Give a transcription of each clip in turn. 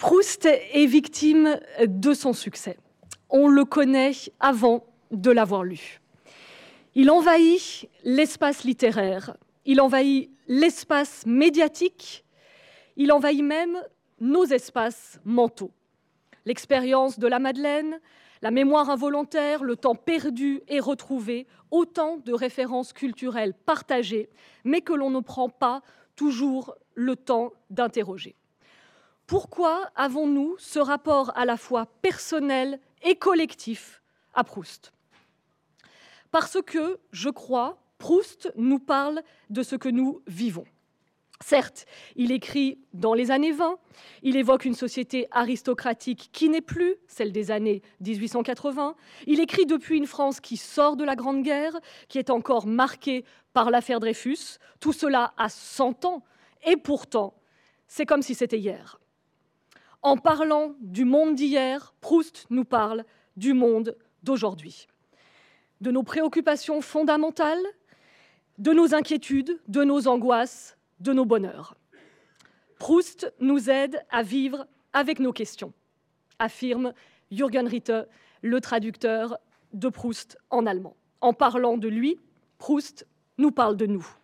Proust est victime de son succès. On le connaît avant de l'avoir lu. Il envahit l'espace littéraire, il envahit l'espace médiatique, il envahit même nos espaces mentaux. L'expérience de la Madeleine, la mémoire involontaire, le temps perdu et retrouvé, autant de références culturelles partagées, mais que l'on ne prend pas toujours le temps d'interroger. Pourquoi avons-nous ce rapport à la fois personnel et collectif à Proust ? Parce que, je crois, Proust nous parle de ce que nous vivons. Certes, il écrit dans les années 20, il évoque une société aristocratique qui n'est plus celle des années 1880, il écrit depuis une France qui sort de la Grande Guerre, qui est encore marquée par l'affaire Dreyfus, tout cela a 100 ans, et pourtant, c'est comme si c'était hier. En parlant du monde d'hier, Proust nous parle du monde d'aujourd'hui, de nos préoccupations fondamentales, de nos inquiétudes, de nos angoisses, de nos bonheurs. Proust nous aide à vivre avec nos questions, affirme Jürgen Ritter, le traducteur de Proust en allemand. En parlant de lui, Proust nous parle de nous.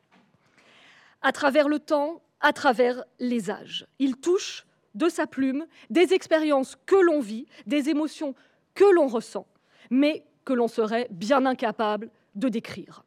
À travers le temps, à travers les âges, il touche de sa plume des expériences que l'on vit, des émotions que l'on ressent, mais que l'on serait bien incapable de décrire.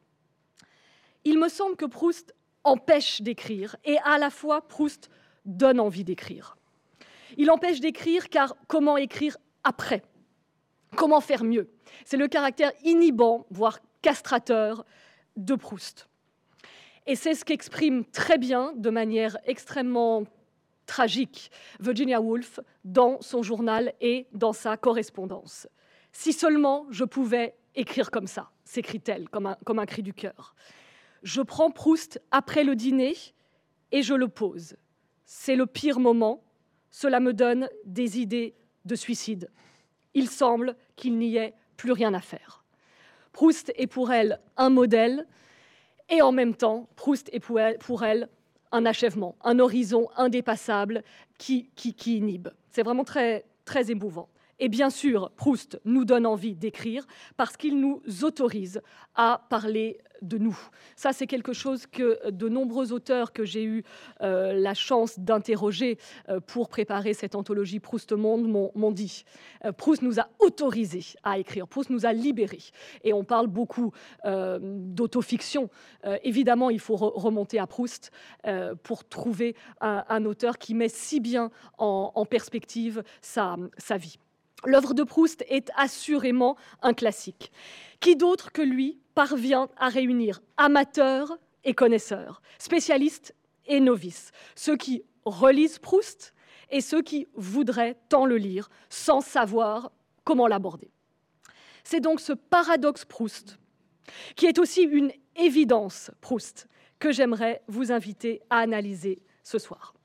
Il me semble que Proust empêche d'écrire et à la fois Proust donne envie d'écrire. Il empêche d'écrire car comment écrire après ? Comment faire mieux ? C'est le caractère inhibant, voire castrateur de Proust. Et c'est ce qu'exprime très bien, de manière extrêmement tragique, Virginia Woolf dans son journal et dans sa correspondance. « Si seulement je pouvais écrire comme ça », s'écrie-t-elle comme un cri du cœur. Je prends Proust après le dîner et je le pose. C'est le pire moment, cela me donne des idées de suicide. Il semble qu'il n'y ait plus rien à faire. Proust est pour elle un modèle et en même temps, Proust est pour elle un achèvement, un horizon indépassable qui inhibe. C'est vraiment très, très émouvant. Et bien sûr, Proust nous donne envie d'écrire parce qu'il nous autorise à parler de nous. Ça, c'est quelque chose que de nombreux auteurs que j'ai eu la chance d'interroger pour préparer cette anthologie Proust Monde m'ont dit. Proust nous a autorisés à écrire, Proust nous a libérés. Et on parle beaucoup d'autofiction. Évidemment, il faut remonter à Proust pour trouver un auteur qui met si bien en perspective sa vie. L'œuvre de Proust est assurément un classique. Qui d'autre que lui parvient à réunir amateurs et connaisseurs, spécialistes et novices, ceux qui relisent Proust et ceux qui voudraient tant le lire sans savoir comment l'aborder. C'est donc ce paradoxe Proust, qui est aussi une évidence Proust, que j'aimerais vous inviter à analyser ce soir.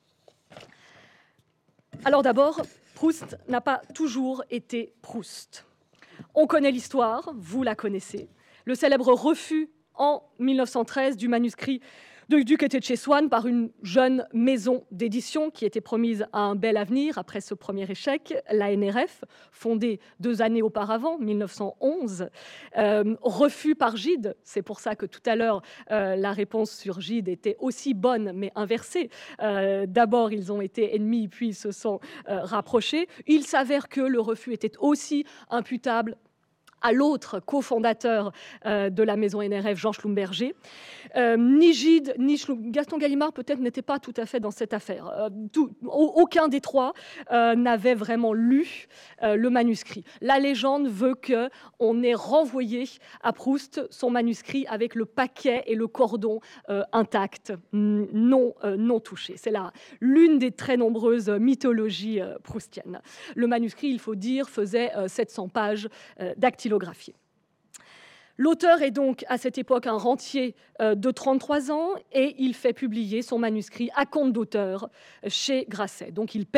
Alors d'abord, Proust n'a pas toujours été Proust. On connaît l'histoire, vous la connaissez. Le célèbre refus en 1913 du manuscrit de Du côté de chez Swann par une jeune maison d'édition qui était promise à un bel avenir après ce premier échec, la NRF, fondée 2 années auparavant, 1911. Refus par Gide, c'est pour ça que tout à l'heure la réponse sur Gide était aussi bonne mais inversée. D'abord ils ont été ennemis puis ils se sont rapprochés. Il s'avère que le refus était aussi imputable à l'autre cofondateur de la maison NRF, Jean Schlumberger. Ni Gide, ni Gaston Gallimard, peut-être, n'étaient pas tout à fait dans cette affaire. Aucun des trois n'avait vraiment lu le manuscrit. La légende veut qu'on ait renvoyé à Proust son manuscrit avec le paquet et le cordon intact, non touché. C'est l'une des très nombreuses mythologies proustiennes. Le manuscrit, il faut dire, faisait 700 pages dactylographiées. L'auteur est donc à cette époque un rentier de 33 ans et il fait publier son manuscrit à compte d'auteur chez Grasset. Donc il paye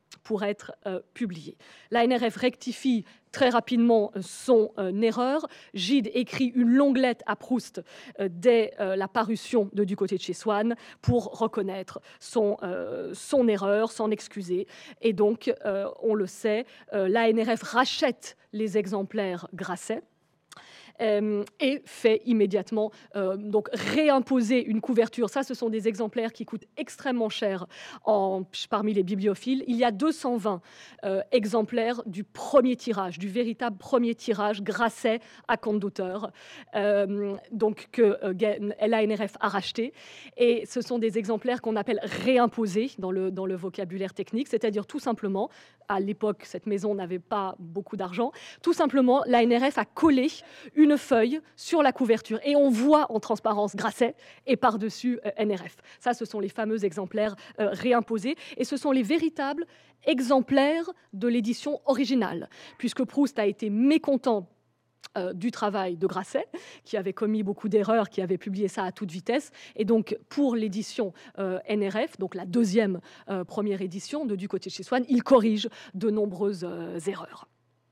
pour être publié. La NRF rectifie très rapidement son erreur. Gide écrit une longue lettre à Proust dès la parution de Du côté de chez Swann pour reconnaître son erreur, s'en excuser. Et donc, on le sait, la NRF rachète les exemplaires Grasset. Et fait immédiatement donc réimposer une couverture. Ça, ce sont des exemplaires qui coûtent extrêmement cher parmi les bibliophiles. Il y a 220 exemplaires du premier tirage, du véritable premier tirage Grasset à compte d'auteur, donc que l'ANRF a racheté. Et ce sont des exemplaires qu'on appelle réimposés dans le vocabulaire technique, c'est-à-dire tout simplement, à l'époque, cette maison n'avait pas beaucoup d'argent, tout simplement, l'ANRF a collé une feuille sur la couverture et on voit en transparence Grasset et par-dessus NRF. Ça, ce sont les fameux exemplaires réimposés et ce sont les véritables exemplaires de l'édition originale, puisque Proust a été mécontent du travail de Grasset, qui avait commis beaucoup d'erreurs, qui avait publié ça à toute vitesse. Et donc, pour l'édition NRF, donc la deuxième première édition de Du côté de chez Swann, il corrige de nombreuses erreurs.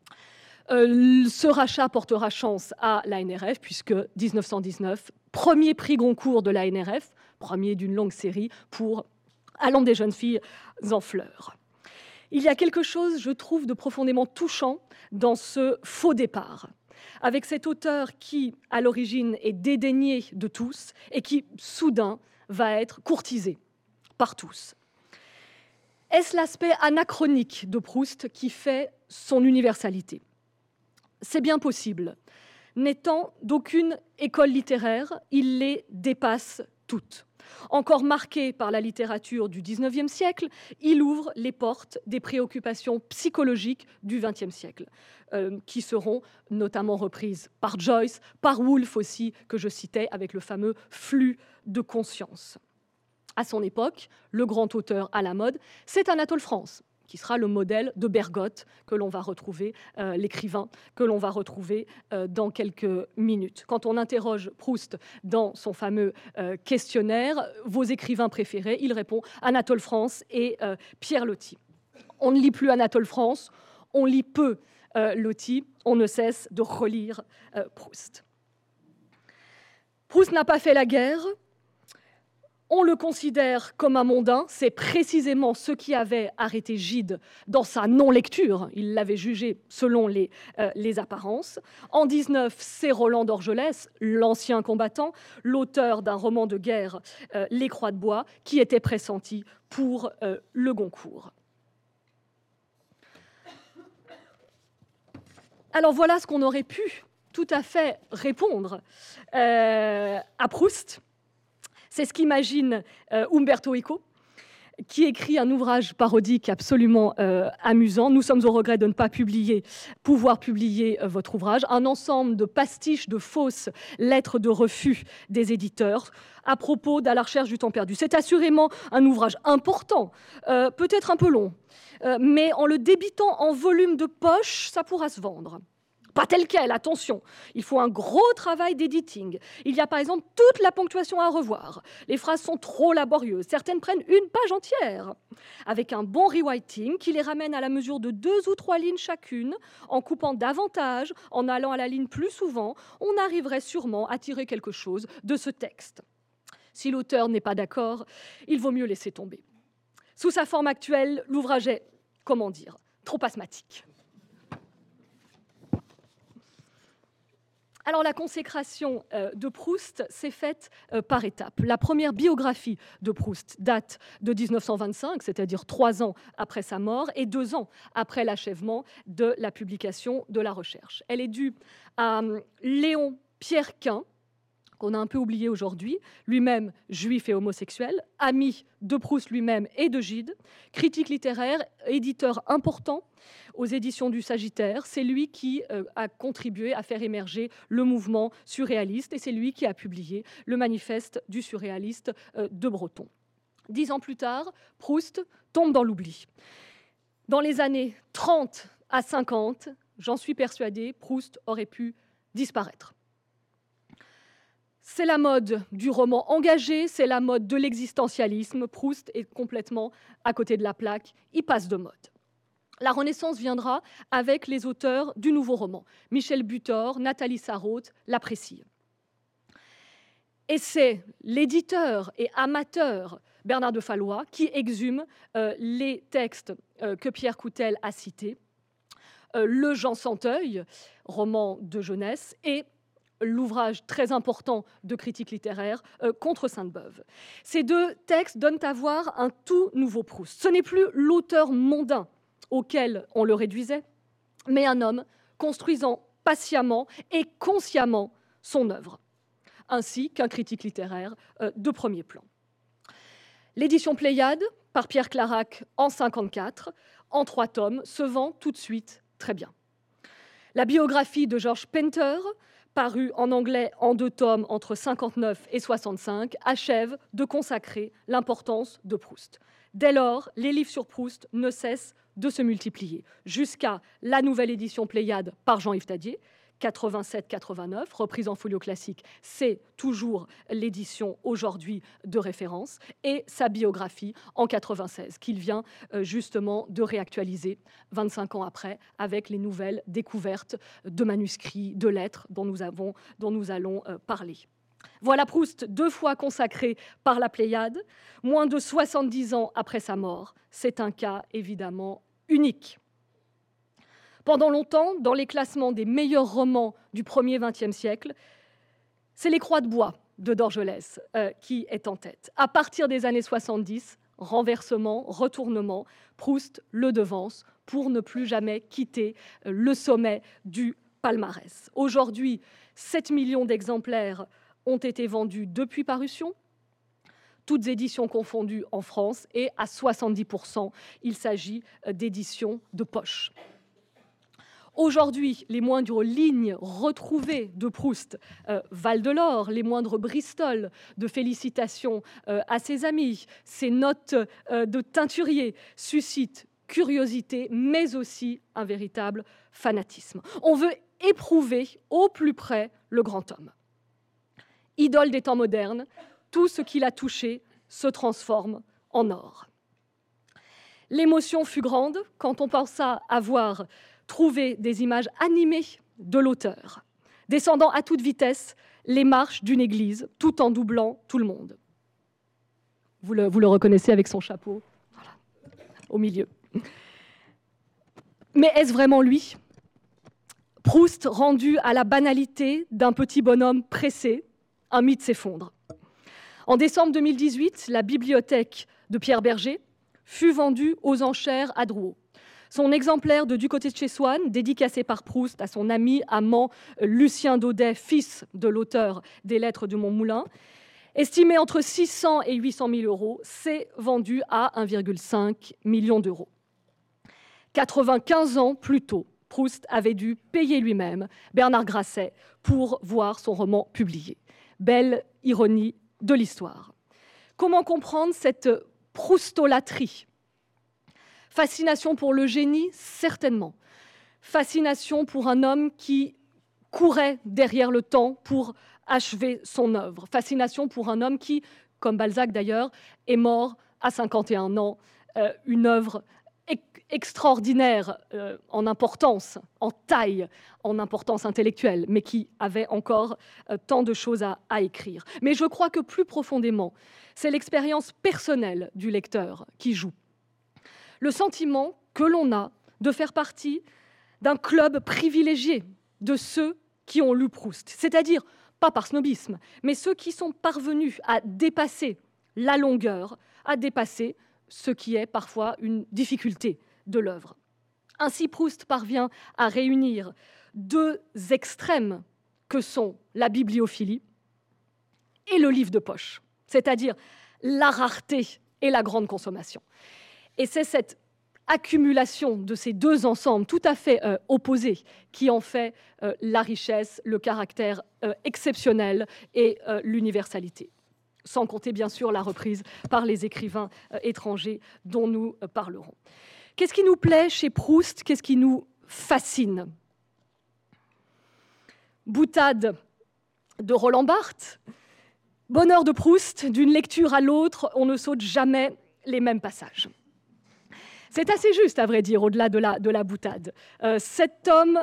Ce rachat portera chance à la NRF, puisque 1919, premier prix Goncourt de la NRF, premier d'une longue série pour Allant des jeunes filles en fleurs. Il y a quelque chose, je trouve, de profondément touchant dans ce faux départ, avec cet auteur qui, à l'origine, est dédaigné de tous et qui, soudain, va être courtisé par tous. Est-ce l'aspect anachronique de Proust qui fait son universalité ? C'est bien possible. N'étant d'aucune école littéraire, il les dépasse toutes. Encore marqué par la littérature du XIXe siècle, il ouvre les portes des préoccupations psychologiques du XXe siècle, qui seront notamment reprises par Joyce, par Woolf aussi, que je citais, avec le fameux flux de conscience. À son époque, le grand auteur à la mode, c'est Anatole France, qui sera le modèle de Bergotte, que l'on va retrouver, l'écrivain, que l'on va retrouver dans quelques minutes. Quand on interroge Proust dans son fameux questionnaire, vos écrivains préférés, il répond Anatole France et Pierre Loti. On ne lit plus Anatole France, on lit peu Loti, on ne cesse de relire Proust. Proust n'a pas fait la guerre. On le considère comme un mondain, c'est précisément ce qui avait arrêté Gide dans sa non-lecture. Il l'avait jugé selon les apparences. En 19, c'est Roland d'Orgelès, l'ancien combattant, l'auteur d'un roman de guerre, Les Croix de bois, qui était pressenti pour le Goncourt. Alors voilà ce qu'on aurait pu tout à fait répondre à Proust. C'est ce qu'imagine Umberto Eco, qui écrit un ouvrage parodique absolument amusant. Nous sommes au regret de ne pas pouvoir publier votre ouvrage, un ensemble de pastiches de fausses lettres de refus des éditeurs à propos d'À la recherche du temps perdu. C'est assurément un ouvrage important, peut-être un peu long, mais en le débitant en volume de poche, ça pourra se vendre. Pas tel quel, attention. Il faut un gros travail d'editing. Il y a par exemple toute la ponctuation à revoir. Les phrases sont trop laborieuses. Certaines prennent une page entière. Avec un bon rewriting qui les ramène à la mesure de 2 ou 3 lignes chacune, en coupant davantage, en allant à la ligne plus souvent, on arriverait sûrement à tirer quelque chose de ce texte. Si l'auteur n'est pas d'accord, il vaut mieux laisser tomber. Sous sa forme actuelle, l'ouvrage est, comment dire, trop asthmatique. Alors, la consécration de Proust s'est faite par étapes. La première biographie de Proust date de 1925, c'est-à-dire 3 ans après sa mort et 2 ans après l'achèvement de la publication de La Recherche. Elle est due à Léon Pierrequin, qu'on a un peu oublié aujourd'hui, lui-même juif et homosexuel, ami de Proust lui-même et de Gide, critique littéraire, éditeur important aux éditions du Sagittaire. C'est lui qui a contribué à faire émerger le mouvement surréaliste et c'est lui qui a publié le manifeste du surréaliste de Breton. 10 ans plus tard, Proust tombe dans l'oubli. Dans les années 30 à 50, j'en suis persuadée, Proust aurait pu disparaître. C'est la mode du roman engagé, c'est la mode de l'existentialisme. Proust est complètement à côté de la plaque, il passe de mode. La Renaissance viendra avec les auteurs du nouveau roman. Michel Butor, Nathalie Sarraute l'apprécient. Et c'est l'éditeur et amateur Bernard de Fallois qui exhume les textes que Pierre Coutel a cités, le Jean Santeuil, roman de jeunesse, et l'ouvrage très important de critique littéraire, Contre Sainte-Beuve. Ces deux textes donnent à voir un tout nouveau Proust. Ce n'est plus l'auteur mondain auquel on le réduisait, mais un homme construisant patiemment et consciemment son œuvre, ainsi qu'un critique littéraire de premier plan. L'édition Pléiade, par Pierre Clarac en 1954, en 3 tomes, se vend tout de suite très bien. La biographie de George Painter, parue en anglais en 2 tomes entre 59 et 65, achève de consacrer l'importance de Proust. Dès lors, les livres sur Proust ne cessent de se multiplier, jusqu'à la nouvelle édition Pléiade par Jean-Yves Tadier, 87-89, reprise en folio classique, c'est toujours l'édition aujourd'hui de référence, et sa biographie en 96, qu'il vient justement de réactualiser 25 ans après, avec les nouvelles découvertes de manuscrits, de lettres dont nous allons parler. Voilà Proust 2 fois consacré par la Pléiade, moins de 70 ans après sa mort. C'est un cas évidemment unique. Pendant longtemps, dans les classements des meilleurs romans du 1er XXe siècle, c'est Les Croix de bois de Dorgelès qui est en tête. À partir des années 70, renversement, retournement, Proust le devance pour ne plus jamais quitter le sommet du palmarès. Aujourd'hui, 7 millions d'exemplaires ont été vendus depuis parution, toutes éditions confondues en France, et à 70%, il s'agit d'éditions de poche. Aujourd'hui, les moindres lignes retrouvées de Proust valent de l'or, les moindres Bristol de félicitations à ses amis, ses notes de teinturier suscitent curiosité, mais aussi un véritable fanatisme. On veut éprouver au plus près le grand homme. Idole des temps modernes, tout ce qu'il a touché se transforme en or. L'émotion fut grande quand on pensa avoir trouvé des images animées de l'auteur, descendant à toute vitesse les marches d'une église, tout en doublant tout le monde. Vous le reconnaissez avec son chapeau, voilà, au milieu. Mais est-ce vraiment lui ? Proust rendu à la banalité d'un petit bonhomme pressé, un mythe s'effondre. En décembre 2018, la bibliothèque de Pierre Berger fut vendue aux enchères à Drouot. Son exemplaire de Du côté de chez Swann, dédicacé par Proust à son ami amant Lucien Daudet, fils de l'auteur des Lettres de Montmoulin, estimé entre 600 et 800 000 euros, s'est vendu à 1,5 million d'euros. 95 ans plus tôt, Proust avait dû payer lui-même Bernard Grasset pour voir son roman publié. Belle ironie de l'histoire. Comment comprendre cette proustolatrie ? Fascination pour le génie, certainement. Fascination pour un homme qui courait derrière le temps pour achever son œuvre. Fascination pour un homme qui, comme Balzac d'ailleurs, est mort à 51 ans. Une œuvre extraordinaire en importance, en taille, en importance intellectuelle, mais qui avait encore tant de choses à écrire. Mais je crois que plus profondément, c'est l'expérience personnelle du lecteur qui joue. Le sentiment que l'on a de faire partie d'un club privilégié de ceux qui ont lu Proust, c'est-à-dire, pas par snobisme, mais ceux qui sont parvenus à dépasser la longueur, à dépasser ce qui est parfois une difficulté de l'œuvre. Ainsi, Proust parvient à réunir 2 extrêmes que sont la bibliophilie et le livre de poche, c'est-à-dire la rareté et la grande consommation. Et c'est cette accumulation de ces 2 ensembles tout à fait opposés qui en fait la richesse, le caractère exceptionnel et l'universalité. Sans compter bien sûr la reprise par les écrivains étrangers dont nous parlerons. Qu'est-ce qui nous plaît chez Proust ? Qu'est-ce qui nous fascine ? Boutade de Roland Barthes. Bonheur de Proust, d'une lecture à l'autre, on ne saute jamais les mêmes passages. C'est assez juste, à vrai dire, au-delà de la boutade. Cet homme,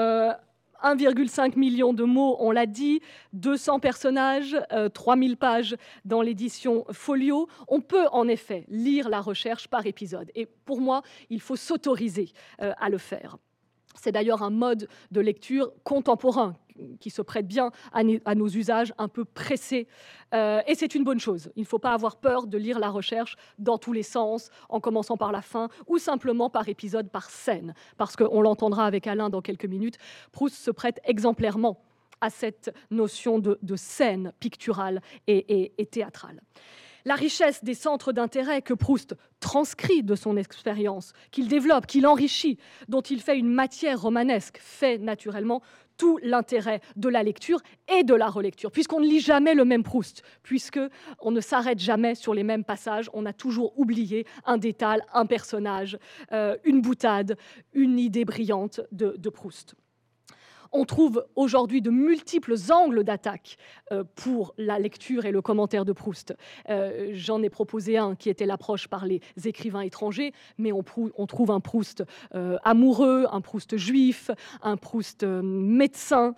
1,5 million de mots, on l'a dit, 200 personnages, 3000 pages dans l'édition Folio. On peut en effet lire la recherche par épisode. Et pour moi, il faut s'autoriser à le faire. C'est d'ailleurs un mode de lecture contemporain qui se prête bien à nos usages un peu pressés. Et c'est une bonne chose. Il ne faut pas avoir peur de lire la recherche dans tous les sens, en commençant par la fin, ou simplement par épisode, par scène. Parce qu'on l'entendra avec Alain dans quelques minutes, Proust se prête exemplairement à cette notion de scène picturale et théâtrale. La richesse des centres d'intérêt que Proust transcrit de son expérience, qu'il développe, qu'il enrichit, dont il fait une matière romanesque, fait naturellement tout l'intérêt de la lecture et de la relecture, puisqu'on ne lit jamais le même Proust, puisqu'on ne s'arrête jamais sur les mêmes passages, on a toujours oublié un détail, un personnage, une boutade, une idée brillante de Proust. On trouve aujourd'hui de multiples angles d'attaque pour la lecture et le commentaire de Proust. J'en ai proposé un qui était l'approche par les écrivains étrangers, mais on trouve un Proust amoureux, un Proust juif, un Proust médecin,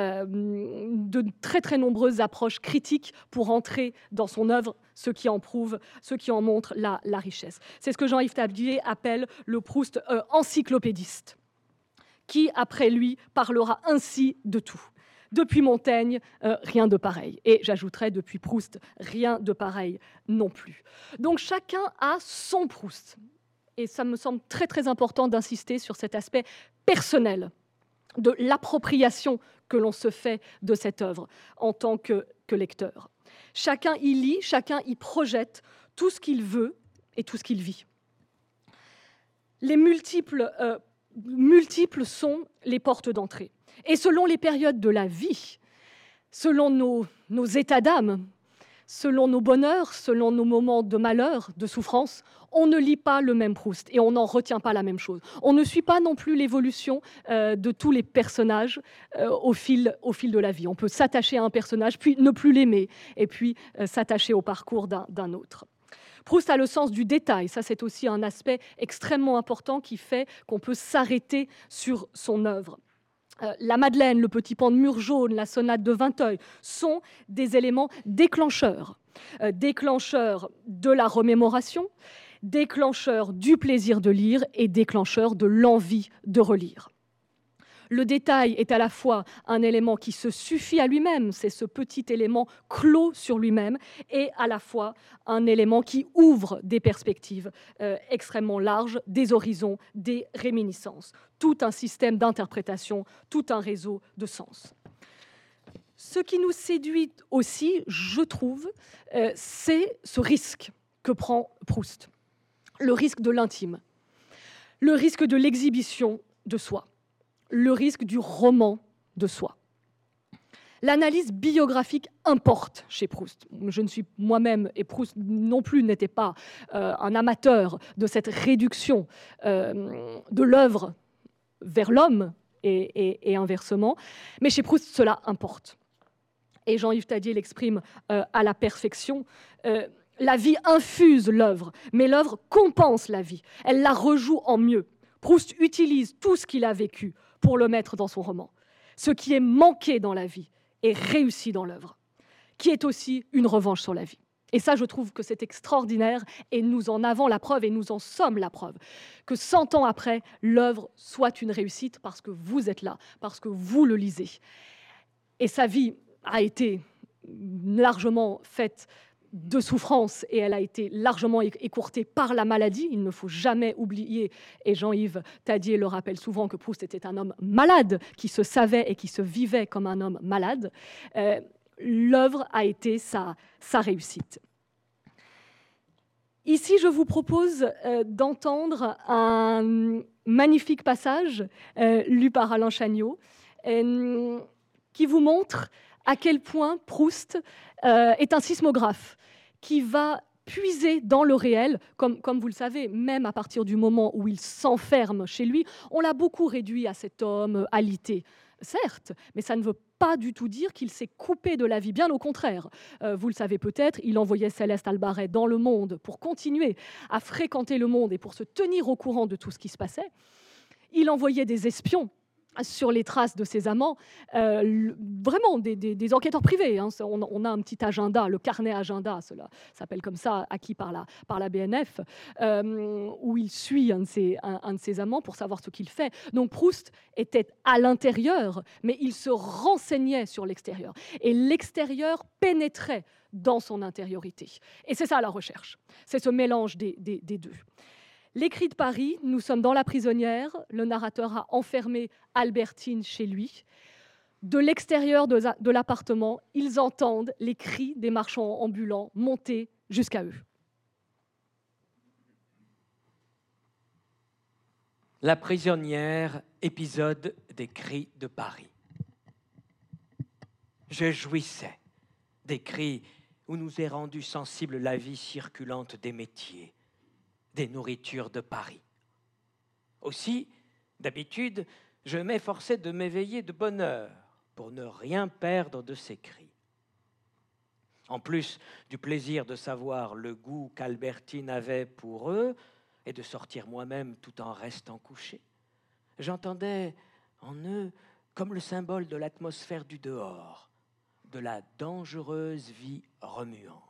de très très nombreuses approches critiques pour entrer dans son œuvre, ce qui en montre la richesse. C'est ce que Jean-Yves Tablier appelle le Proust encyclopédiste, qui, après lui, parlera ainsi de tout. Depuis Montaigne, rien de pareil. Et j'ajouterais, depuis Proust, rien de pareil non plus. Donc chacun a son Proust. Et ça me semble très très important d'insister sur cet aspect personnel de l'appropriation que l'on se fait de cette œuvre en tant que lecteur. Chacun y lit, chacun y projette tout ce qu'il veut et tout ce qu'il vit. Les multiples sont les portes d'entrée. Et selon les périodes de la vie, selon nos états d'âme, selon nos bonheurs, selon nos moments de malheur, de souffrance, on ne lit pas le même Proust et on n'en retient pas la même chose. On ne suit pas non plus l'évolution de tous les personnages au fil de la vie. On peut s'attacher à un personnage, puis ne plus l'aimer, et puis s'attacher au parcours d'un autre. Proust a le sens du détail, ça c'est aussi un aspect extrêmement important qui fait qu'on peut s'arrêter sur son œuvre. La Madeleine, le petit pan de mur jaune, la sonate de Vinteuil sont des éléments déclencheurs. Déclencheurs de la remémoration, déclencheurs du plaisir de lire et déclencheurs de l'envie de relire. Le détail est à la fois un élément qui se suffit à lui-même, c'est ce petit élément clos sur lui-même, et à la fois un élément qui ouvre des perspectives extrêmement larges, des horizons, des réminiscences. Tout un système d'interprétation, tout un réseau de sens. Ce qui nous séduit aussi, je trouve, c'est ce risque que prend Proust. Le risque de l'intime, le risque de l'exhibition de soi, le risque du roman de soi. L'analyse biographique importe chez Proust. Je ne suis moi-même, et Proust non plus n'était pas un amateur de cette réduction de l'œuvre vers l'homme et inversement, mais chez Proust, cela importe. Et Jean-Yves Tadier l'exprime à la perfection. La vie infuse l'œuvre, mais l'œuvre compense la vie. Elle la rejoue en mieux. Proust utilise tout ce qu'il a vécu pour le mettre dans son roman. Ce qui est manqué dans la vie est réussi dans l'œuvre, qui est aussi une revanche sur la vie. Et ça, je trouve que c'est extraordinaire, et nous en avons la preuve, et nous en sommes la preuve, que 100 ans après, l'œuvre soit une réussite parce que vous êtes là, parce que vous le lisez. Et sa vie a été largement faite de souffrance, et elle a été largement écourtée par la maladie. Il ne faut jamais oublier, et Jean-Yves Tadier le rappelle souvent, que Proust était un homme malade, qui se savait et qui se vivait comme un homme malade. L'œuvre a été sa réussite. Ici, je vous propose d'entendre un magnifique passage lu par Alain Chagnot, qui vous montre à quel point Proust est un sismographe qui va puiser dans le réel, comme vous le savez, même à partir du moment où il s'enferme chez lui. On l'a beaucoup réduit à cet homme alité. certes, mais ça ne veut pas du tout dire qu'il s'est coupé de la vie, bien au contraire. Vous le savez peut-être, il envoyait Céleste Albaret dans le monde pour continuer à fréquenter le monde et pour se tenir au courant de tout ce qui se passait. Il envoyait des espions sur les traces de ses amants, vraiment des enquêteurs privés. Hein. On a un petit agenda, le carnet agenda, cela s'appelle comme ça, acquis par la BNF, où il suit un de ses amants pour savoir ce qu'il fait. Donc Proust était à l'intérieur, mais il se renseignait sur l'extérieur. Et l'extérieur pénétrait dans son intériorité. Et c'est ça la recherche, c'est ce mélange des deux. Les cris de Paris, nous sommes dans la prisonnière, le narrateur a enfermé Albertine chez lui. De l'extérieur de l'appartement, ils entendent les cris des marchands ambulants monter jusqu'à eux. La prisonnière, épisode des cris de Paris. Je jouissais des cris où nous est rendue sensible la vie circulante des métiers, des nourritures de Paris. Aussi, d'habitude, je m'efforçais de m'éveiller de bonne heure pour ne rien perdre de ces cris. En plus du plaisir de savoir le goût qu'Albertine avait pour eux et de sortir moi-même tout en restant couché, j'entendais en eux comme le symbole de l'atmosphère du dehors, de la dangereuse vie remuante.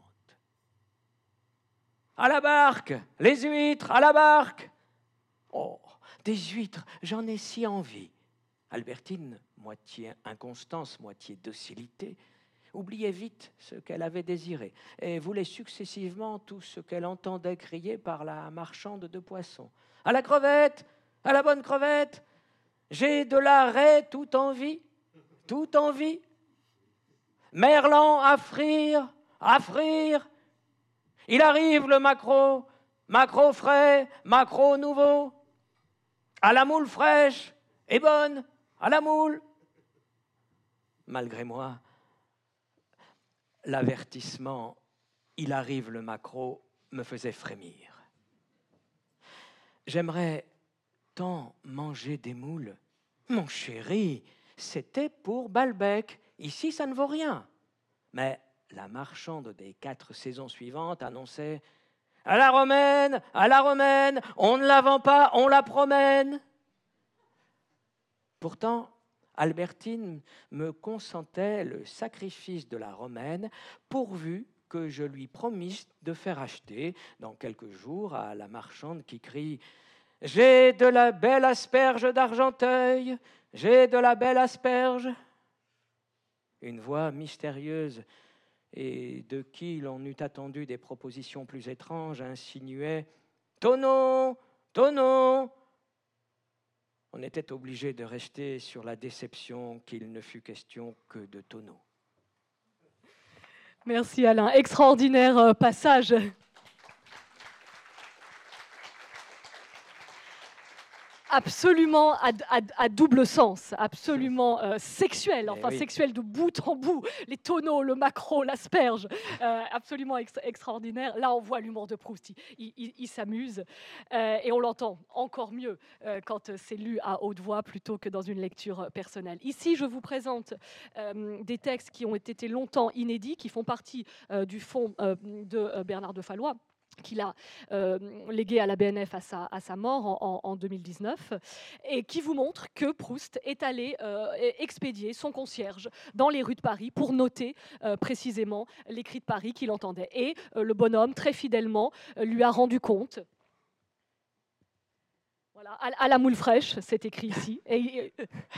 À la barque, les huîtres, à la barque. Oh, des huîtres, j'en ai si envie. Albertine, moitié inconstance, moitié docilité, oubliait vite ce qu'elle avait désiré et voulait successivement tout ce qu'elle entendait crier par la marchande de poissons. À la crevette, à la bonne crevette, j'ai de la raie tout en vie, tout en vie. Merlan à frire, à frire. Il arrive le maquereau, maquereau frais, maquereau nouveau. À la moule fraîche et bonne, à la moule. Malgré moi, l'avertissement « il arrive le maquereau » me faisait frémir. J'aimerais tant manger des moules. Mon chéri, c'était pour Balbec. Ici, ça ne vaut rien. Mais la marchande des 4 saisons suivantes annonçait « à la romaine, on ne la vend pas, on la promène ». Pourtant, Albertine me consentait le sacrifice de la romaine pourvu que je lui promisse de faire acheter dans quelques jours à la marchande qui crie « J'ai de la belle asperge d'Argenteuil, j'ai de la belle asperge ». Une voix mystérieuse et de qui l'on eût attendu des propositions plus étranges insinuait « Tonneau, tonneau ». On était obligé de rester sur la déception qu'il ne fut question que de tonneau. Merci Alain, extraordinaire passage. Absolument à double sens, absolument sexuel, enfin oui. Sexuel de bout en bout, les tonneaux, le maquereau, l'asperge, absolument extraordinaire. Là, on voit l'humour de Proust, il s'amuse et on l'entend encore mieux quand c'est lu à haute voix plutôt que dans une lecture personnelle. Ici, je vous présente des textes qui ont été longtemps inédits, qui font partie du fonds de Bernard de Fallois, qu'il a légué à la BNF à sa mort en 2019, et qui vous montre que Proust est allé expédier son concierge dans les rues de Paris pour noter précisément les cris de Paris qu'il entendait. Et le bonhomme, très fidèlement, lui a rendu compte. Voilà, à la moule fraîche, c'est écrit ici. Et,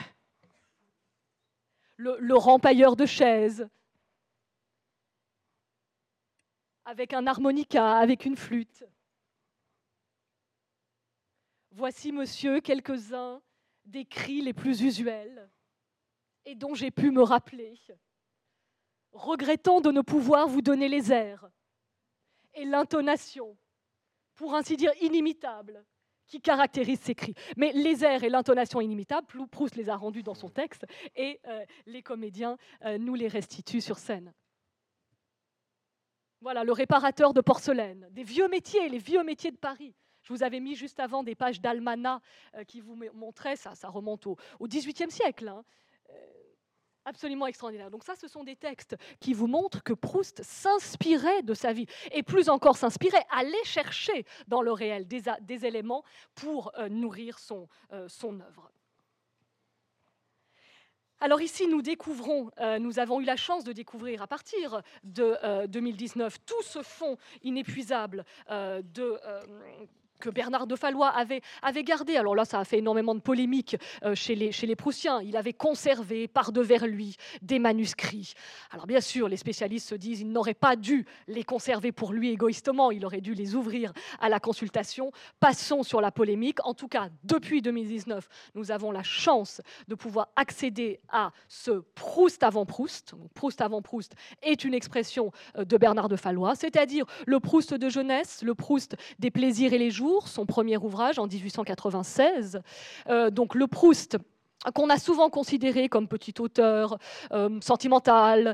le rempailleur de chaises, avec un harmonica, avec une flûte. Voici, monsieur, quelques-uns des cris les plus usuels et dont j'ai pu me rappeler, regrettant de ne pouvoir vous donner les airs et l'intonation, pour ainsi dire inimitable, qui caractérise ces cris. Mais les airs et l'intonation inimitable, Proust les a rendus dans son texte et les comédiens nous les restituent sur scène. Voilà, le réparateur de porcelaine, des vieux métiers, les vieux métiers de Paris. Je vous avais mis juste avant des pages d'almanach qui vous montraient, ça remonte au XVIIIe siècle, hein, Absolument extraordinaire. Donc ça, ce sont des textes qui vous montrent que Proust s'inspirait de sa vie, et plus encore s'inspirait, allait chercher dans le réel des éléments pour nourrir son œuvre. Alors ici, nous avons eu la chance de découvrir à partir de 2019 tout ce fonds inépuisable que Bernard de Fallois avait gardé. Alors là, ça a fait énormément de polémiques chez les Proustiens. Il avait conservé par devers lui des manuscrits. Alors bien sûr, les spécialistes se disent qu'il n'aurait pas dû les conserver pour lui égoïstement, il aurait dû les ouvrir à la consultation. Passons sur la polémique. En tout cas, depuis 2019, nous avons la chance de pouvoir accéder à ce Proust avant Proust. Proust avant Proust est une expression de Bernard de Fallois, c'est-à-dire le Proust de jeunesse, le Proust des plaisirs et les jours, son premier ouvrage en 1896. Donc le Proust qu'on a souvent considéré comme petit auteur sentimental,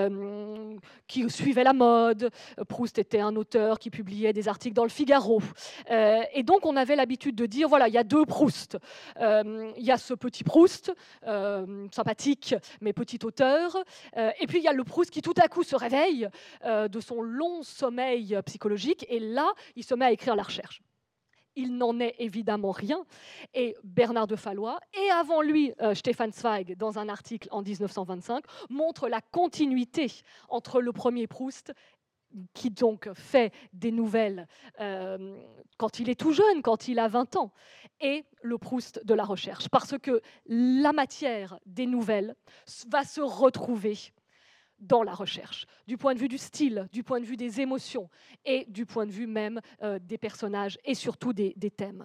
qui suivait la mode. Proust était un auteur qui publiait des articles dans le Figaro. Et donc, on avait l'habitude de dire, voilà, il y a deux Proust. Il y a ce petit Proust, sympathique, mais petit auteur. Et puis, il y a le Proust qui, tout à coup, se réveille de son long sommeil psychologique. Et là, il se met à écrire La Recherche. Il n'en est évidemment rien. Et Bernard de Fallois, et avant lui, Stefan Zweig, dans un article en 1925, montre la continuité entre le premier Proust, qui donc fait des nouvelles quand il est tout jeune, quand il a 20 ans, et le Proust de la Recherche. Parce que la matière des nouvelles va se retrouver dans la recherche, du point de vue du style, du point de vue des émotions et du point de vue même des personnages et surtout des thèmes.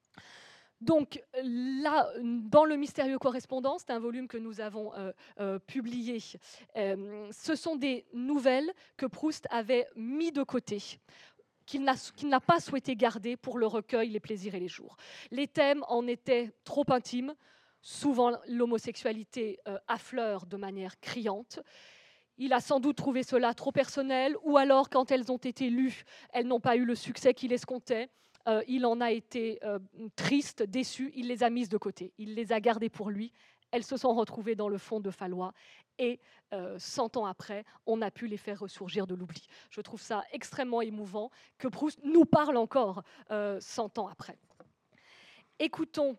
Donc là, dans Le Mystérieux Correspondant, c'est un volume que nous avons publié, ce sont des nouvelles que Proust avait mis de côté, qu'il n'a pas souhaité garder pour le recueil Les plaisirs et les jours. Les thèmes en étaient trop intimes, souvent l'homosexualité affleure de manière criante. Il a sans doute trouvé cela trop personnel, ou alors, quand elles ont été lues, elles n'ont pas eu le succès qu'il escomptait. Il en a été triste, déçu, il les a mises de côté. Il les a gardées pour lui. Elles se sont retrouvées dans le fond de Fallois. Et 100 ans après, on a pu les faire ressurgir de l'oubli. Je trouve ça extrêmement émouvant que Proust nous parle encore 100 ans après. Écoutons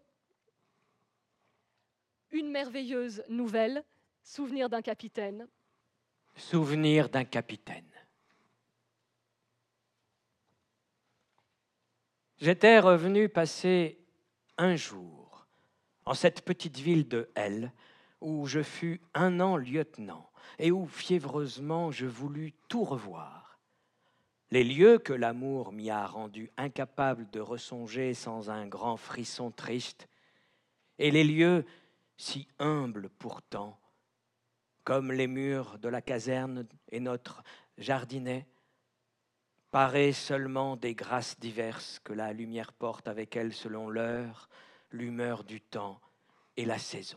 une merveilleuse nouvelle, Souvenir d'un capitaine. Souvenir d'un capitaine. J'étais revenu passer un jour en cette petite ville de L, où je fus 1 an lieutenant et où fiévreusement je voulus tout revoir. Les lieux que l'amour m'y a rendus incapables de ressonger sans un grand frisson triste, et les lieux si humbles pourtant, comme les murs de la caserne et notre jardinet, parés seulement des grâces diverses que la lumière porte avec elle selon l'heure, l'humeur du temps et la saison.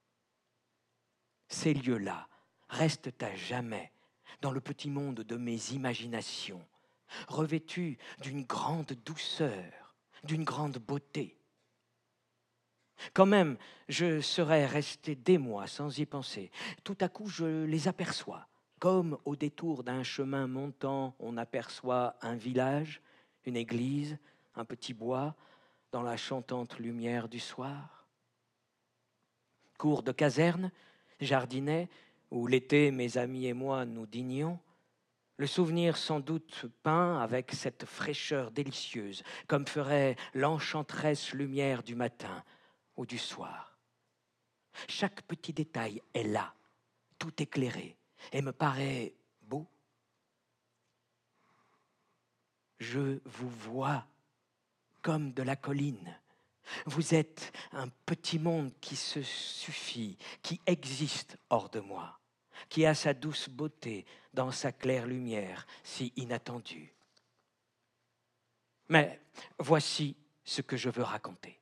Ces lieux-là restent à jamais dans le petit monde de mes imaginations, revêtus d'une grande douceur, d'une grande beauté. Quand même, je serais resté des mois sans y penser. Tout à coup, je les aperçois, comme au détour d'un chemin montant, on aperçoit un village, une église, un petit bois, dans la chantante lumière du soir. Cour de caserne, jardinet, où l'été, mes amis et moi, nous dînions, le souvenir sans doute peint avec cette fraîcheur délicieuse, comme ferait l'enchanteresse lumière du matin ou du soir. Chaque petit détail est là, tout éclairé, et me paraît beau. Je vous vois comme de la colline. Vous êtes un petit monde qui se suffit, qui existe hors de moi, qui a sa douce beauté dans sa claire lumière si inattendue. Mais voici ce que je veux raconter.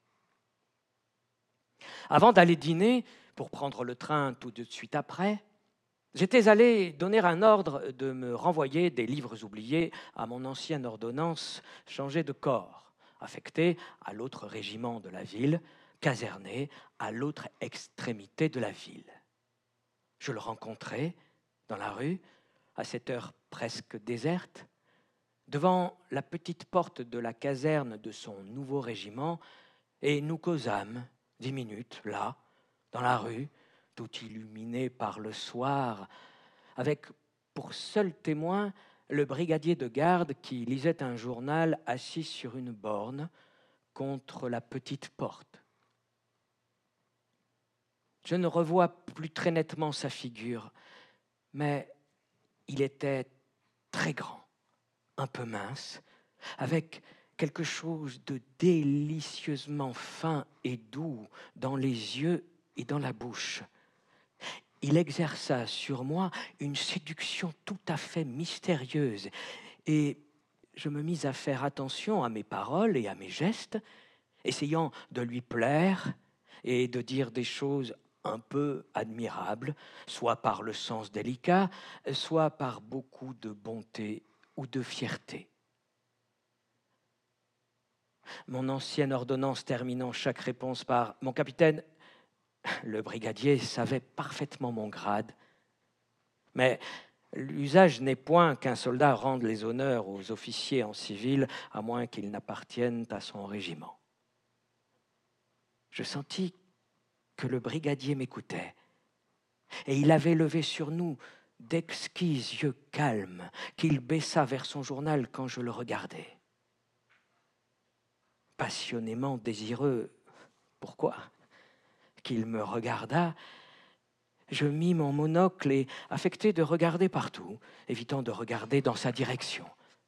Avant d'aller dîner, pour prendre le train tout de suite après, j'étais allé donner un ordre de me renvoyer des livres oubliés à mon ancienne ordonnance changée de corps, affecté à l'autre régiment de la ville, caserné à l'autre extrémité de la ville. Je le rencontrai dans la rue, à cette heure presque déserte, devant la petite porte de la caserne de son nouveau régiment, et nous causâmes 10 minutes, là, dans la rue, tout illuminé par le soir, avec pour seul témoin le brigadier de garde qui lisait un journal assis sur une borne contre la petite porte. Je ne revois plus très nettement sa figure, mais il était très grand, un peu mince, avec quelque chose de délicieusement fin et doux dans les yeux et dans la bouche. Il exerça sur moi une séduction tout à fait mystérieuse et je me mis à faire attention à mes paroles et à mes gestes, essayant de lui plaire et de dire des choses un peu admirables, soit par le sens délicat, soit par beaucoup de bonté ou de fierté. Mon ancienne ordonnance terminant chaque réponse par « Mon capitaine », le brigadier savait parfaitement mon grade, mais l'usage n'est point qu'un soldat rende les honneurs aux officiers en civil, à moins qu'ils n'appartiennent à son régiment. Je sentis que le brigadier m'écoutait, et il avait levé sur nous d'exquis yeux calmes qu'il baissa vers son journal quand je le regardais. Passionnément désireux, pourquoi ? Qu'il me regardât, je mis mon monocle et affectai de regarder partout, évitant de regarder dans sa direction.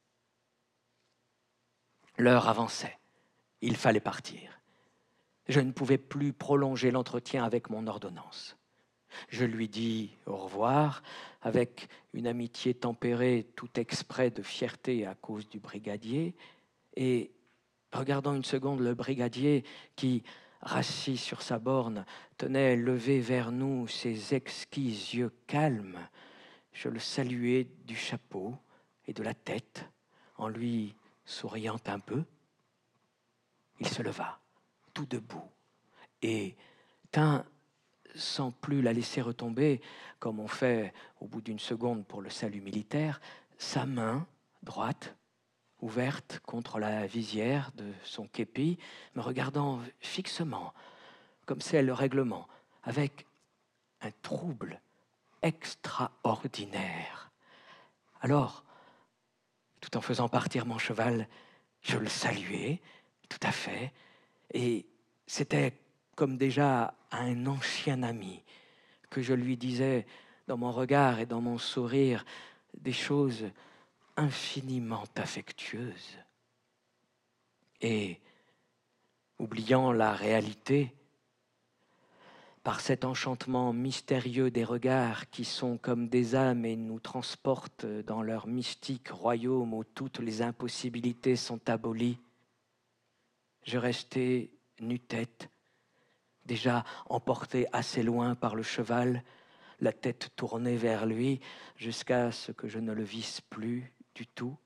L'heure avançait, il fallait partir. Je ne pouvais plus prolonger l'entretien avec mon ordonnance. Je lui dis au revoir avec une amitié tempérée tout exprès de fierté à cause du brigadier et, regardant une seconde le brigadier qui, rassis sur sa borne, tenait levé vers nous ses exquis yeux calmes, je le saluai du chapeau et de la tête en lui souriant un peu. Il se leva, tout debout, et tint, sans plus la laisser retomber, comme on fait au bout d'une seconde pour le salut militaire, sa main droite, ouverte contre la visière de son képi, me regardant fixement, comme c'est le règlement, avec un trouble extraordinaire. Alors, tout en faisant partir mon cheval, je le saluai, tout à fait, et c'était comme déjà à un ancien ami que je lui disais dans mon regard et dans mon sourire des choses infiniment affectueuses. Et, oubliant la réalité, par cet enchantement mystérieux des regards qui sont comme des âmes et nous transportent dans leur mystique royaume où toutes les impossibilités sont abolies, je restai nu-tête, déjà emporté assez loin par le cheval, la tête tournée vers lui, jusqu'à ce que je ne le visse plus du tout.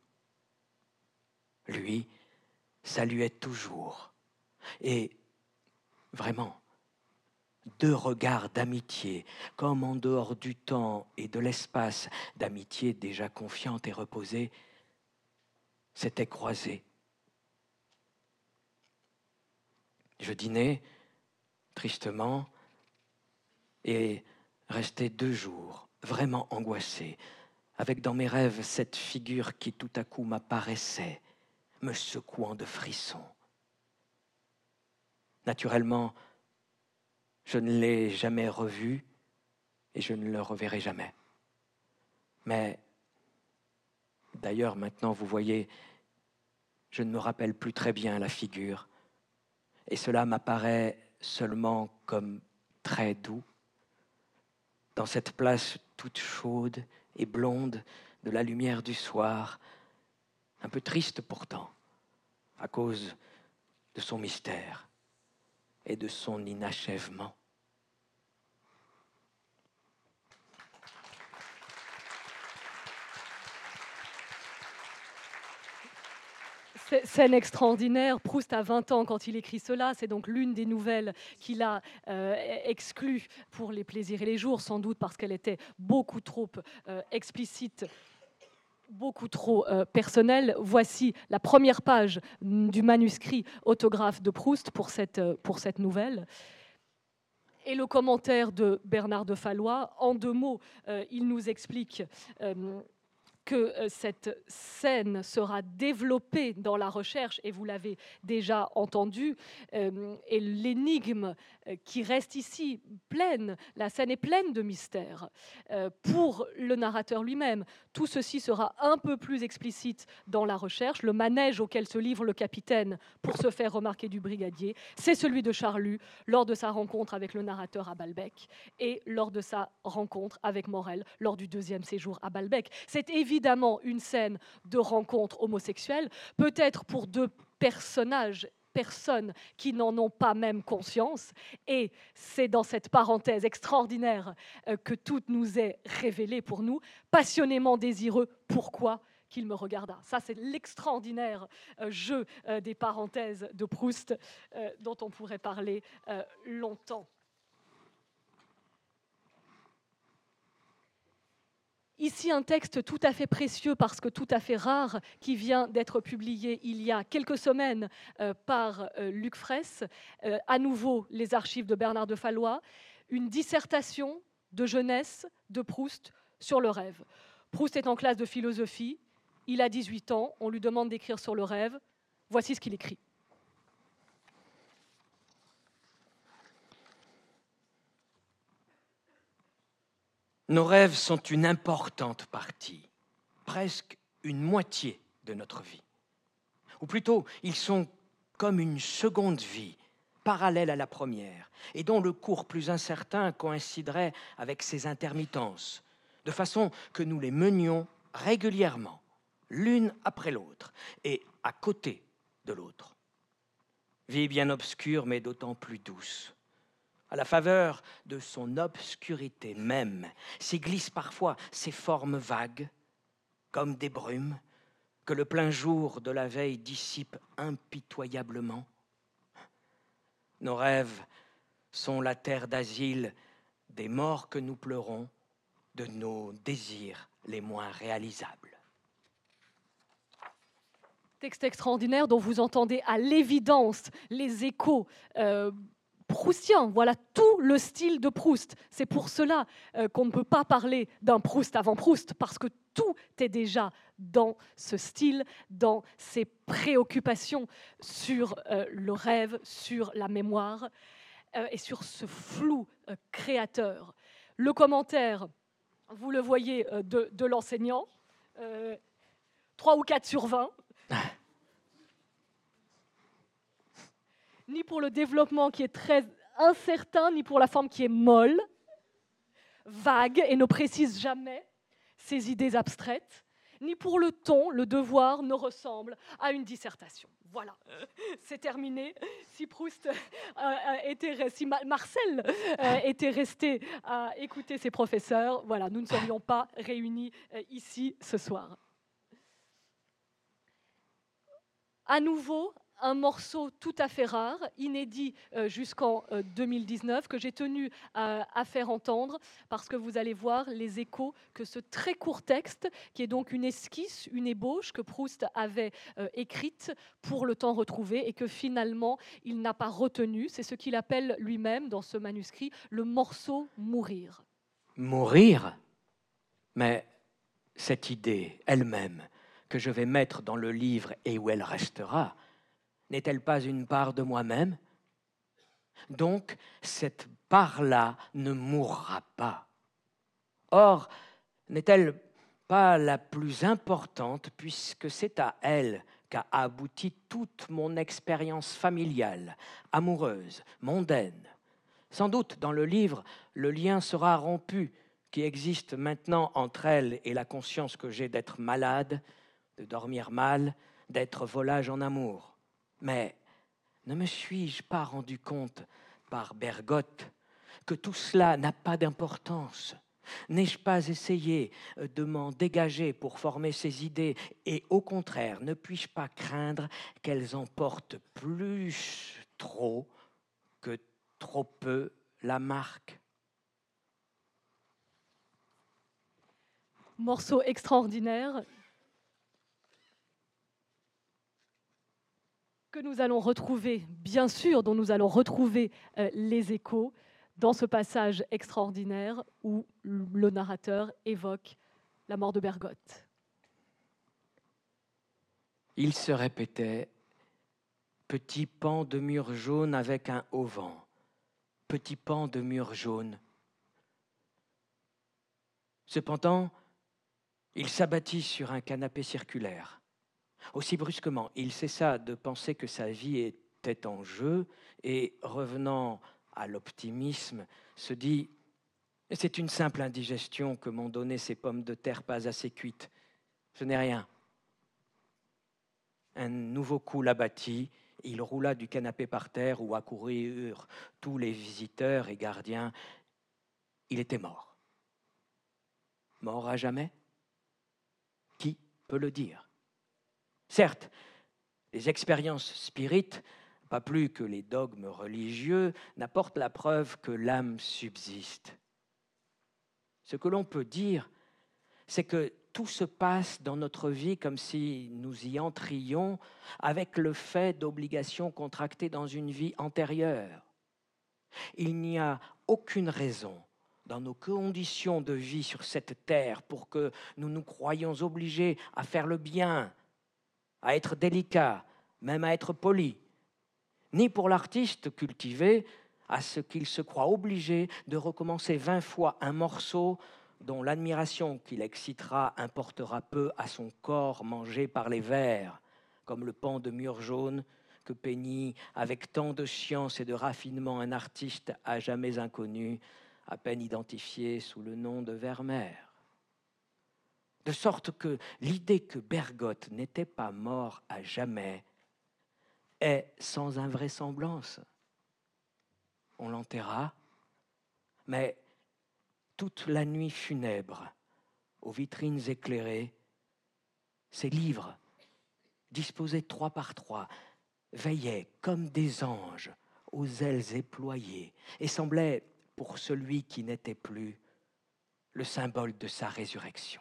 Lui saluait toujours, et vraiment, 2 regards d'amitié, comme en dehors du temps et de l'espace, d'amitié déjà confiante et reposée, s'étaient croisés. Je dînai tristement et restai 2 jours, vraiment angoissé, avec dans mes rêves cette figure qui tout à coup m'apparaissait, me secouant de frissons. Naturellement, je ne l'ai jamais revu et je ne le reverrai jamais. Mais, d'ailleurs, maintenant, vous voyez, je ne me rappelle plus très bien la figure et cela m'apparaît seulement comme très doux, dans cette place toute chaude et blonde de la lumière du soir, un peu triste pourtant, à cause de son mystère et de son inachèvement. Scène extraordinaire. Proust a 20 ans quand il écrit cela. C'est donc l'une des nouvelles qu'il a exclues pour Les Plaisirs et les Jours, sans doute parce qu'elle était beaucoup trop explicite, beaucoup trop personnelle. Voici la première page du manuscrit autographe de Proust pour cette nouvelle. Et le commentaire de Bernard de Fallois, en 2 mots, il nous explique que cette scène sera développée dans la recherche, et vous l'avez déjà entendu, et l'énigme qui reste ici pleine, la scène est pleine de mystères pour le narrateur lui-même. Tout ceci sera un peu plus explicite dans la recherche. Le manège auquel se livre le capitaine pour se faire remarquer du brigadier, c'est celui de Charlus lors de sa rencontre avec le narrateur à Balbec et lors de sa rencontre avec Morel lors du 2e séjour à Balbec. C'est évidemment une scène de rencontre homosexuelle, peut-être pour 2 personnes qui n'en ont pas même conscience, et c'est dans cette parenthèse extraordinaire que tout nous est révélé pour nous, passionnément désireux, pourquoi qu'il me regarda. Ça, c'est l'extraordinaire jeu des parenthèses de Proust dont on pourrait parler longtemps. Ici, un texte tout à fait précieux parce que tout à fait rare qui vient d'être publié il y a quelques semaines par Luc Fraisse, à nouveau les archives de Bernard de Fallois, une dissertation de jeunesse de Proust sur le rêve. Proust est en classe de philosophie, il a 18 ans, on lui demande d'écrire sur le rêve, voici ce qu'il écrit. Nos rêves sont une importante partie, presque une moitié de notre vie. Ou plutôt, ils sont comme une seconde vie, parallèle à la première, et dont le cours plus incertain coïnciderait avec ses intermittences, de façon que nous les menions régulièrement, l'une après l'autre, et à côté de l'autre. Vie bien obscure, mais d'autant plus douce. À la faveur de son obscurité même, s'y glissent parfois ces formes vagues, comme des brumes, que le plein jour de la veille dissipe impitoyablement. Nos rêves sont la terre d'asile des morts que nous pleurons, de nos désirs les moins réalisables. Texte extraordinaire dont vous entendez à l'évidence les échos proustien, voilà tout le style de Proust. C'est pour cela qu'on ne peut pas parler d'un Proust avant Proust, parce que tout est déjà dans ce style, dans ses préoccupations sur le rêve, sur la mémoire et sur ce flou créateur. Le commentaire, vous le voyez, de l'enseignant, 3 ou 4 sur 20. Ni pour le développement qui est très incertain, ni pour la forme qui est molle, vague et ne précise jamais ses idées abstraites, ni pour le ton, le devoir ne ressemble à une dissertation. Voilà, c'est terminé. Si Proust si Marcel était resté à écouter ses professeurs, voilà, nous ne serions pas réunis ici ce soir. À nouveau, un morceau tout à fait rare, inédit jusqu'en 2019, que j'ai tenu à faire entendre, parce que vous allez voir les échos que ce très court texte, qui est donc une esquisse, une ébauche que Proust avait écrite pour le temps retrouvé et que finalement il n'a pas retenu. C'est ce qu'il appelle lui-même dans ce manuscrit le morceau mourir. Mourir ? Mais cette idée elle-même que je vais mettre dans le livre et où elle restera, n'est-elle pas une part de moi-même ? Donc, cette part-là ne mourra pas. Or, n'est-elle pas la plus importante puisque c'est à elle qu'a abouti toute mon expérience familiale, amoureuse, mondaine. Sans doute, dans le livre, le lien sera rompu qui existe maintenant entre elle et la conscience que j'ai d'être malade, de dormir mal, d'être volage en amour. Mais ne me suis-je pas rendu compte par Bergotte que tout cela n'a pas d'importance, N'ai-je pas essayé de m'en dégager pour former ces idées et au contraire, ne puis-je pas craindre qu'elles emportent plus trop que trop peu la marque? Morceau extraordinaire que nous allons retrouver, bien sûr, dont nous allons retrouver les échos dans ce passage extraordinaire où le narrateur évoque la mort de Bergotte. Il se répétait « Petit pan de mur jaune avec un auvent, petit pan de mur jaune ». Cependant, il s'abattit sur un canapé circulaire. Aussi brusquement, il cessa de penser que sa vie était en jeu et, revenant à l'optimisme, se dit « C'est une simple indigestion que m'ont donné ces pommes de terre pas assez cuites. Ce n'est rien. » Un nouveau coup l'abattit. Il roula du canapé par terre où accoururent tous les visiteurs et gardiens. Il était mort. Mort à jamais? Qui peut le dire? Certes, les expériences spirites, pas plus que les dogmes religieux, n'apportent la preuve que l'âme subsiste. Ce que l'on peut dire, c'est que tout se passe dans notre vie comme si nous y entrions avec le fait d'obligations contractées dans une vie antérieure. Il n'y a aucune raison dans nos conditions de vie sur cette terre pour que nous nous croyions obligés à faire le bien, à être délicats, même à être polis, ni pour l'artiste cultivé à ce qu'il se croit obligé de recommencer 20 fois un morceau dont l'admiration qu'il excitera importera peu à son corps mangé par les vers, comme le pan de mur jaune que peignit avec tant de science et de raffinement un artiste à jamais inconnu, à peine identifié sous le nom de Vermeer. De sorte que l'idée que Bergotte n'était pas mort à jamais est sans invraisemblance. On l'enterra, mais toute la nuit funèbre, aux vitrines éclairées, ces livres, disposés 3 par 3, veillaient comme des anges aux ailes éployées et semblaient, pour celui qui n'était plus, le symbole de sa résurrection.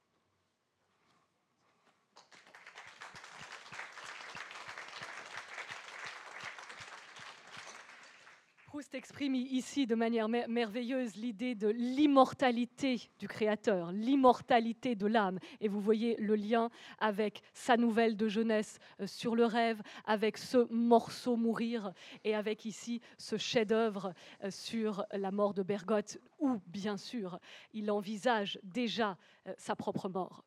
Proust exprime ici de manière merveilleuse l'idée de l'immortalité du créateur, l'immortalité de l'âme. Et vous voyez le lien avec sa nouvelle de jeunesse sur le rêve, avec ce morceau Mourir et avec ici ce chef-d'œuvre sur la mort de Bergotte, où bien sûr il envisage déjà sa propre mort.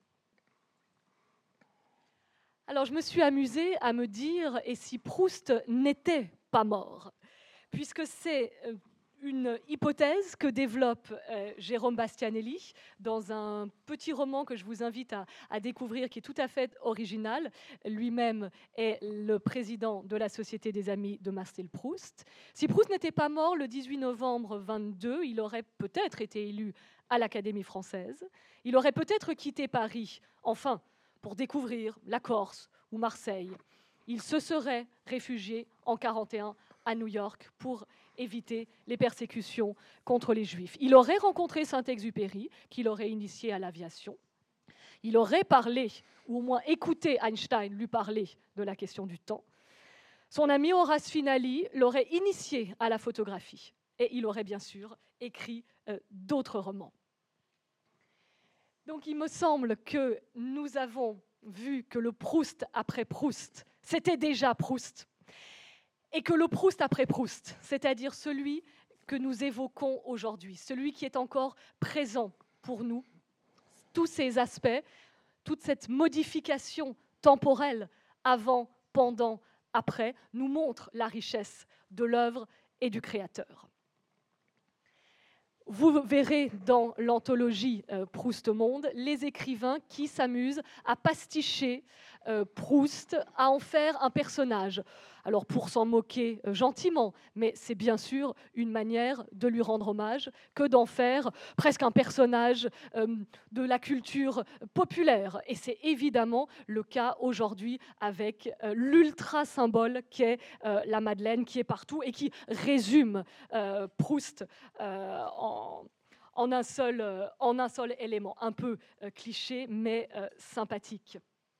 Alors je me suis amusée à me dire, et si Proust n'était pas mort ? Puisque c'est une hypothèse que développe Jérôme Bastianelli dans un petit roman que je vous invite à découvrir, qui est tout à fait original. Lui-même est le président de la Société des Amis de Marcel Proust. Si Proust n'était pas mort le 18 novembre 22, il aurait peut-être été élu à l'Académie française. Il aurait peut-être quitté Paris, enfin, pour découvrir la Corse ou Marseille. Il se serait réfugié en 1941 à New York pour éviter les persécutions contre les Juifs. Il aurait rencontré Saint-Exupéry, qu'il aurait initié à l'aviation. Il aurait parlé, ou au moins écouté Einstein lui parler de la question du temps. Son ami Horace Finali l'aurait initié à la photographie. Et il aurait bien sûr écrit d'autres romans. Donc il me semble que nous avons vu que le Proust après Proust, c'était déjà Proust. Et que le Proust après Proust, c'est-à-dire celui que nous évoquons aujourd'hui, celui qui est encore présent pour nous, tous ces aspects, toute cette modification temporelle avant, pendant, après, nous montre la richesse de l'œuvre et du créateur. Vous verrez dans l'anthologie Proust Monde les écrivains qui s'amusent à pasticher Proust à en faire un personnage. Alors pour s'en moquer gentiment, mais c'est bien sûr une manière de lui rendre hommage que d'en faire presque un personnage de la culture populaire. Et c'est évidemment le cas aujourd'hui avec l'ultra symbole qu'est la Madeleine, qui est partout et qui résume Proust en un seul élément, un peu cliché, mais sympathique.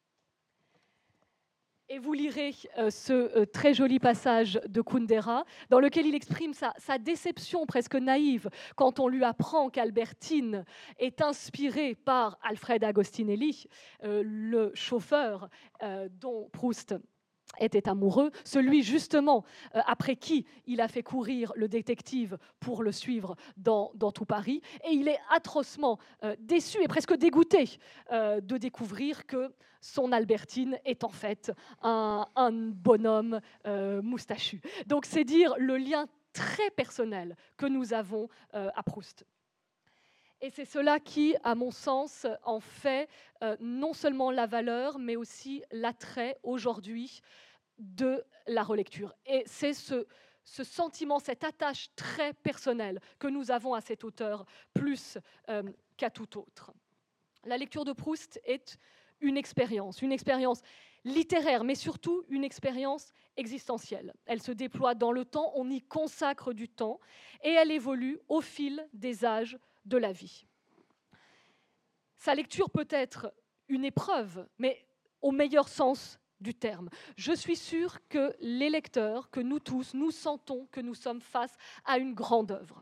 Et vous lirez ce très joli passage de Kundera, dans lequel il exprime sa déception presque naïve quand on lui apprend qu'Albertine est inspirée par Alfred Agostinelli, le chauffeur dont Proust était amoureux, celui justement après qui il a fait courir le détective pour le suivre dans tout Paris. Et il est atrocement déçu et presque dégoûté de découvrir que son Albertine est en fait un bonhomme moustachu. Donc c'est dire le lien très personnel que nous avons à Proust. Et c'est cela qui, à mon sens, en fait non seulement la valeur, mais aussi l'attrait aujourd'hui de la relecture. Et c'est ce sentiment, cette attache très personnelle que nous avons à cet auteur, plus qu'à tout autre. La lecture de Proust est une expérience littéraire, mais surtout une expérience existentielle. Elle se déploie dans le temps, on y consacre du temps, et elle évolue au fil des âges de la vie. Sa lecture peut être une épreuve, mais au meilleur sens du terme. Je suis sûre que les lecteurs, que nous tous, nous sentons que nous sommes face à une grande œuvre.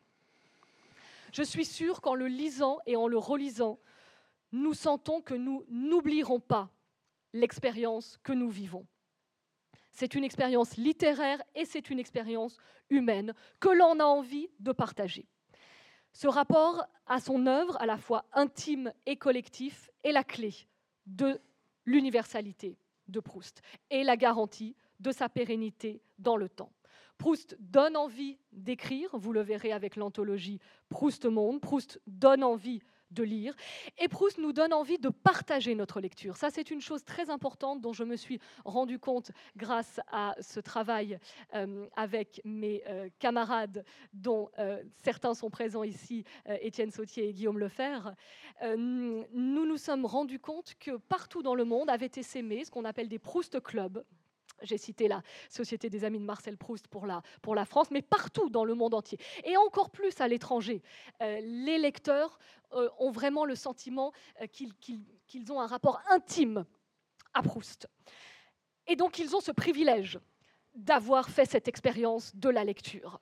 Je suis sûre qu'en le lisant et en le relisant, nous sentons que nous n'oublierons pas l'expérience que nous vivons. C'est une expérience littéraire et c'est une expérience humaine que l'on a envie de partager. Ce rapport à son œuvre, à la fois intime et collectif, est la clé de l'universalité de Proust et la garantie de sa pérennité dans le temps. Proust donne envie d'écrire, vous le verrez avec l'anthologie Proust Monde. Proust donne envie de lire, et Proust nous donne envie de partager notre lecture. Ça, c'est une chose très importante dont je me suis rendu compte grâce à ce travail avec mes camarades, dont certains sont présents ici, Étienne Sautier et Guillaume Lefebvre. Nous nous sommes rendus compte que partout dans le monde avaient essaimé ce qu'on appelle des Proust Clubs. J'ai cité la Société des Amis de Marcel Proust pour la France, mais partout dans le monde entier, et encore plus à l'étranger. Les lecteurs ont vraiment le sentiment qu'ils ont un rapport intime à Proust. Et donc, ils ont ce privilège d'avoir fait cette expérience de la lecture.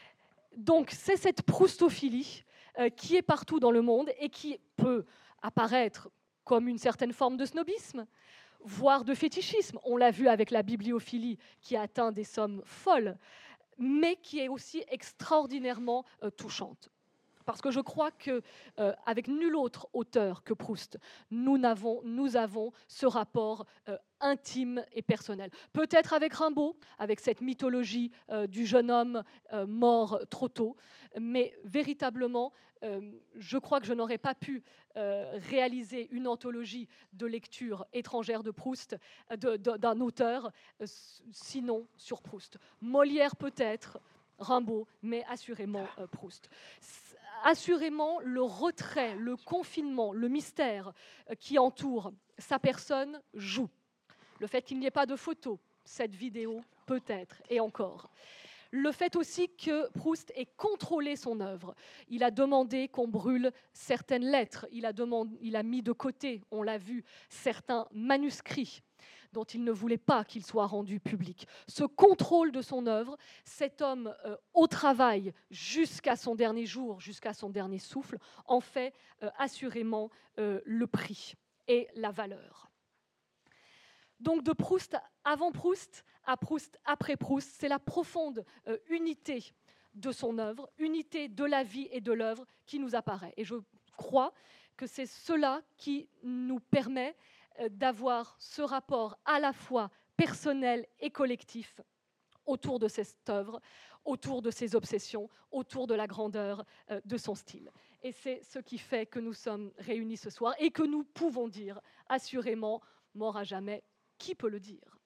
Donc, c'est cette proustophilie qui est partout dans le monde et qui peut apparaître comme une certaine forme de snobisme, voire de fétichisme. On l'a vu avec la bibliophilie qui a atteint des sommes folles, mais qui est aussi extraordinairement touchante. Parce que je crois qu'avec nul autre auteur que Proust, nous avons ce rapport intime et personnel. Peut-être avec Rimbaud, avec cette mythologie du jeune homme mort trop tôt, mais véritablement, je crois que je n'aurais pas pu réaliser une anthologie de lecture étrangère de Proust, d'un auteur, sinon sur Proust. Molière peut-être, Rimbaud, mais assurément Proust. Assurément, le retrait, le confinement, le mystère qui entoure sa personne joue. Le fait qu'il n'y ait pas de photo, cette vidéo peut-être, et encore. Le fait aussi que Proust ait contrôlé son œuvre. Il a demandé qu'on brûle certaines lettres, il a mis de côté, on l'a vu, certains manuscrits dont il ne voulait pas qu'ils soient rendus publics. Ce contrôle de son œuvre, cet homme au travail jusqu'à son dernier jour, jusqu'à son dernier souffle, en fait assurément le prix et la valeur. Donc de Proust avant Proust, à Proust après Proust, c'est la profonde unité de son œuvre, unité de la vie et de l'œuvre qui nous apparaît. Et je crois que c'est cela qui nous permet d'avoir ce rapport à la fois personnel et collectif autour de cette œuvre, autour de ses obsessions, autour de la grandeur de son style. Et c'est ce qui fait que nous sommes réunis ce soir et que nous pouvons dire assurément, mort à jamais, qui peut le dire?